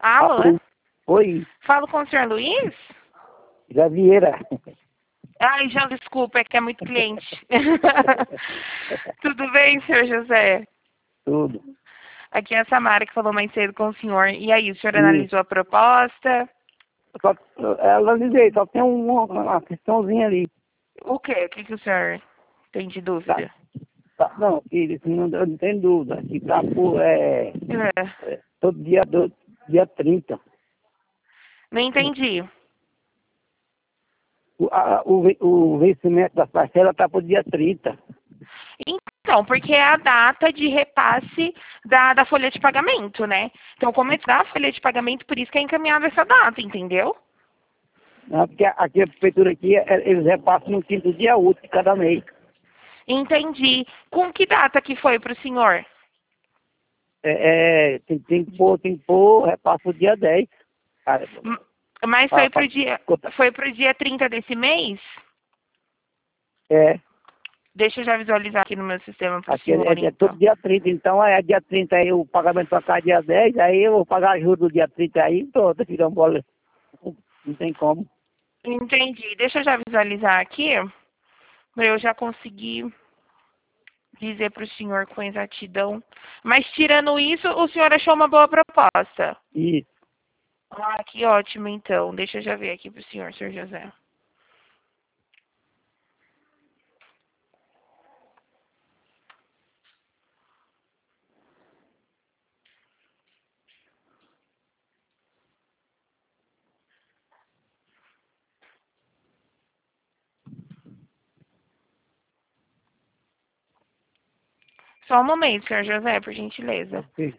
Alô? Oi, Falo com o senhor Luiz? Javieira. Ai, já desculpa, é que é muito cliente. Tudo bem, senhor José? Tudo. Aqui é a Samara que falou mais cedo com o senhor. E aí, o senhor E analisou a proposta? só, ela dizia, só tem uma questãozinha ali. O quê? O que, que o senhor tem de Tá, dúvida? tá, não, filho, isso não tem dúvida. Que tá por, É, todo dia 30. não entendi. O vencimento das parcelas tá por dia 30. Então, porque é a data de repasse da folha de pagamento, né? Então, como é da folha de pagamento, por isso que é encaminhada essa data, entendeu? Não, porque aqui a prefeitura aqui, eles repassam no quinto dia útil de cada mês. Entendi. Com que data que foi para o senhor? Tem que pôr, repassa o dia 10. Ah, M- Mas ah, foi pro dia 30 desse mês? é, Deixa eu já visualizar aqui no meu sistema para o aqui senhor, é todo então. dia 30, então é dia 30 aí o pagamento vai ficar dia 10, aí eu vou pagar a juros do dia 30 aí, pronto, fica um bola. Não tem como. Entendi. Deixa eu já visualizar aqui, para eu já conseguir dizer para o senhor com exatidão. Mas tirando isso, o senhor achou uma boa proposta? Isso. Ah, que ótimo, então. Deixa eu já ver aqui para o senhor José. Só um momento, senhor José, por gentileza. Ok.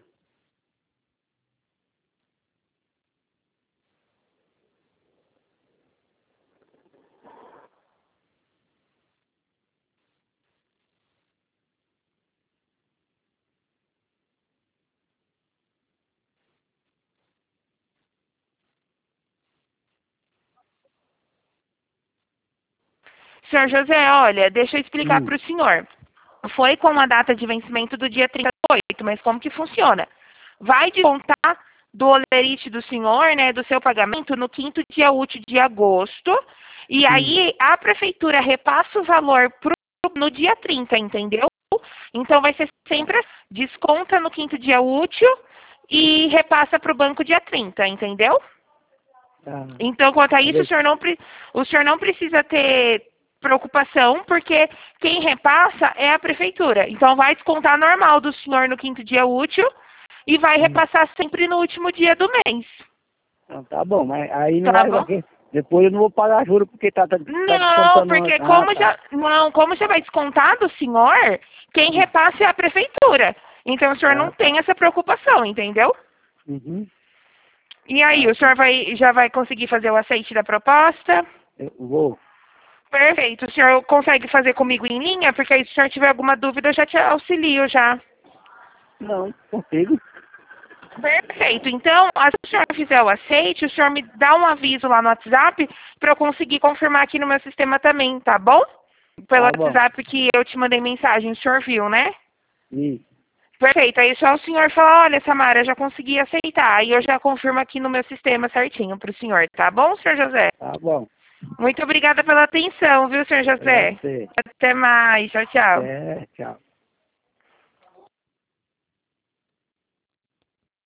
Senhor José, olha, deixa eu explicar Hum, para o senhor. Foi com a data de vencimento do dia 38, mas como que funciona? Vai descontar do holerite do senhor, né, do seu pagamento, no quinto dia útil de agosto, e hum. aí a prefeitura repassa o valor no dia 30, entendeu? Então vai ser sempre desconta no quinto dia útil e repassa para o banco dia 30, entendeu? Tá. Então, quanto a Mas isso, o senhor não precisa ter preocupação, porque quem repassa é a prefeitura. Então, vai descontar normal do senhor no quinto dia útil e vai repassar sempre no último dia do mês. então, tá bom, mas aí não Tá vai, bom? depois eu não vou pagar juros porque tá Não, descontando antes. porque Ah, tá. como já vai descontar do senhor, quem repassa é a prefeitura. Então, o senhor não Ah, tá. tem essa preocupação, entendeu? Uhum. E aí, Ah, o senhor já vai conseguir fazer o aceite da proposta? eu vou. Perfeito. O senhor consegue fazer comigo em linha? Porque aí, se o senhor tiver alguma dúvida, eu já te auxilio já. Não, consigo. Perfeito. Então, se o senhor fizer o aceite, o senhor me dá um aviso lá no WhatsApp para eu conseguir confirmar aqui no meu sistema também, tá bom? Pelo Tá bom. WhatsApp que eu te mandei mensagem, o senhor viu, né? Isso. Perfeito. Aí só o senhor fala, olha, Samara, eu já consegui aceitar. Aí eu já confirmo aqui no meu sistema certinho para o senhor, tá bom, senhor José? Tá bom. Muito obrigada pela atenção, viu, senhor É José? você. Até mais. Tchau, tchau. É, tchau.